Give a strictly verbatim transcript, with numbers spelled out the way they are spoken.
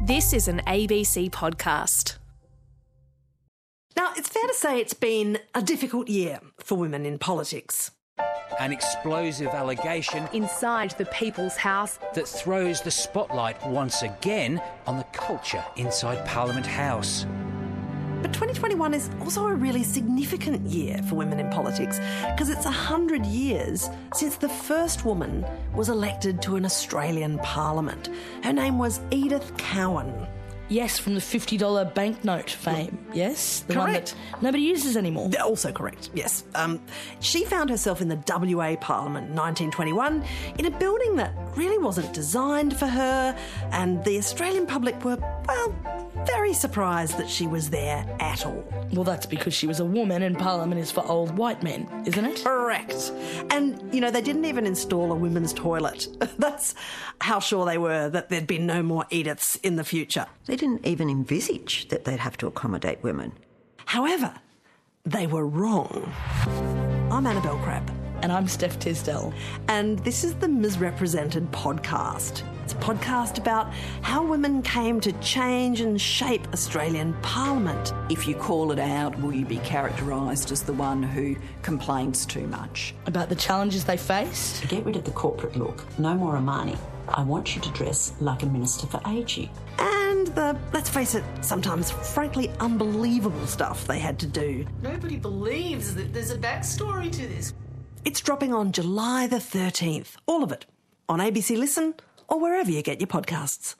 This is an A B C podcast. Now, it's fair to say it's been a difficult year for women in politics. An explosive allegation Inside the People's House, that throws the spotlight once again on the culture inside Parliament House. But twenty twenty-one is also a really significant year for women in politics because it's one hundred years since the first woman was elected to an Australian parliament. Her name was Edith Cowan. Yes, from the fifty dollar banknote fame, yes? The Correct. one that nobody uses anymore. They're also correct, yes. Um, she found herself in the W A Parliament in nineteen twenty-one in a building that really wasn't designed for her, and the Australian public were, well, very surprised that she was there at all. Well, that's because she was a woman and Parliament is for old white men, isn't it? Correct. And, you know, they didn't even install a women's toilet. That's how sure they were that there'd be no more Ediths in the future. They didn't even envisage that they'd have to accommodate women. However, they were wrong. I'm Annabelle Crabb. And I'm Steph Tisdale. And this is the Misrepresented podcast. It's a podcast about how women came to change and shape Australian Parliament. If you call it out, will you be characterised as the one who complains too much? About the challenges they faced. Get rid of the corporate look. No more Armani. I want you to dress like a minister for ageing. And the, let's face it, sometimes frankly unbelievable stuff they had to do. Nobody believes that there's a backstory to this. It's dropping on July the thirteenth. All of it. On A B C Listen or wherever you get your podcasts.